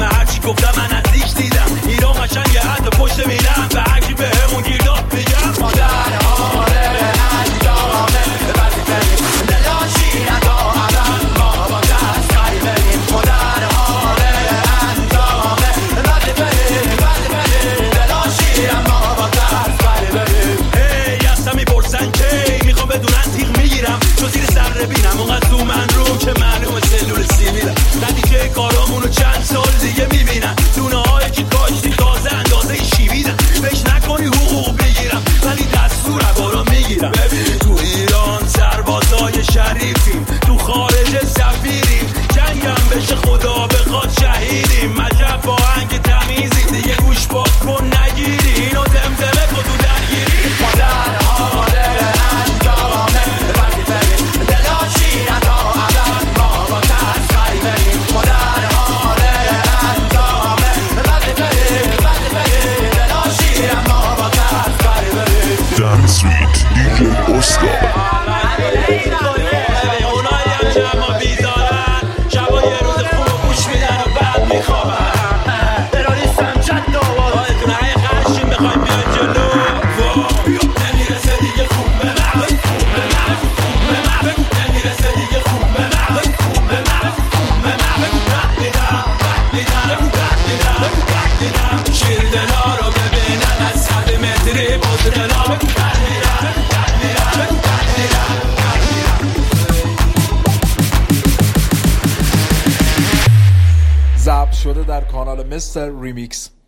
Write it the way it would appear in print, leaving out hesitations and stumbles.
هرچی گفتم من نزدیک دیدم ایران قشنگه حتی پشت میرم به هرکی به همون گیر داد میگم مادر حاله انجامه وظیفه دلاشی ندارم ما با دست کاری بریم مادر حاله انجامه وظیفه دلاشی اما با دست کاری بریم هی اصلا میپرسن کی میخوام بدونن تیغ میگیرم چو زیر سر بینم اونقدر تو من رو که معلوم سلول سی میرم نتیجه کارامونو چند سال دیگه میبینن دونه های که کاشتی تازه اندازه شیویدن بهش نکنی حقوق بگیرم ولی دستور عبارا میگیرم ببین تو ایران سربازای شریفیم تو خارج سفیریم جنگم بشه خدا بخواد شهیدیم عجب با هنگ تمیزی دیگه گوش باز کن نگیری اینو دمدمه کن تو درگیری مادر حاله انجامه وظیفه دلاشی ندارم ما با دست کاری بریم مادر حاله انجامه وظیفه دلاشی اما با دست کاری بریم Dance Suite DJ Oscar اونایی هم که اما بیدارن شبا یه روز خوب و گوش میدن و بعد میخوابن تروریستم چند دوارتون های خرشیم بخوایم بیان جلو نمیرسه دیگه خوب به من نمیرسه دیگه خوب به من دیدم شیر دلا رو ببینم از 100 متری بود دلا ضبط شده در کانال مستر ریمیکس.